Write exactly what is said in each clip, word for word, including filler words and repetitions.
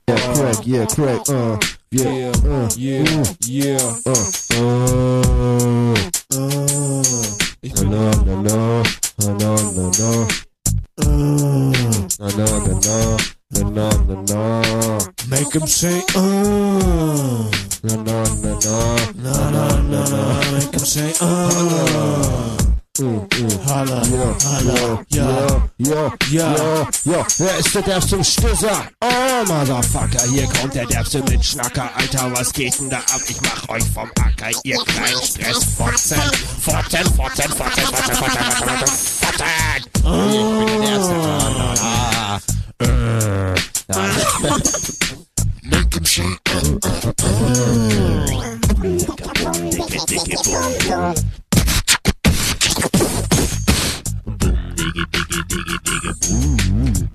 Yeah, crack, yeah, crack, uh, yeah, uh, yeah, yeah, uh, uh, ich uh, bin no, no, no, no, no, no, uh, no, no, no, no, no, no, no, make him say, uh, no, no, no, no, na na na na, make him say, uh. Mm, mm. Holla, Ja, holla, ja, ja, ja, ja. ja, ja. Wer ist der Derbste Stisser? Oh, Motherfucker, hier kommt der Derbste mit Schnacker. Alter, was geht denn da ab? Ich mach euch vom Acker, ihr kleinen Stressfotzen. Fotzen, Fotzen, Fotzen, Fotzen, Fotzen, Fotzen, Fotzen. Ich bin der Derbste. Ah, ah, Make him say, dicke, dicke, boom, diggy, diggy, diggy, diggy, boom.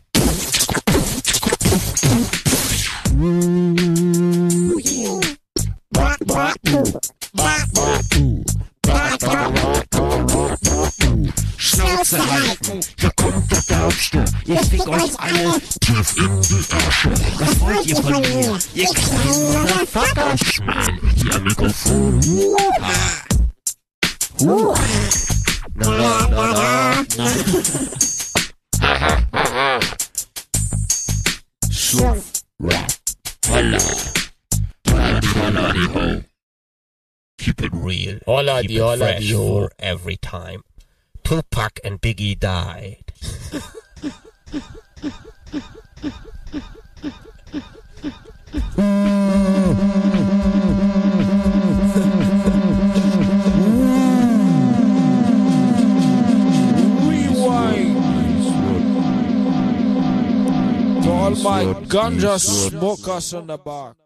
Schnauze halten, hier kommt der Derbste. Ich fick euch alle tief in die Ärsche. Was wollt ihr von mir, ihr kleinen Motherfucker? Mann, hier am Mikrofon. Uh. Na, na, na, na, na. Schluff, rap, holla. Holla, die, holla, die, ho. Keep it real. Holla Keep die, it holla fresh die, ho. for every time. Tupac and Biggie died. To all my ganja smokers in the back.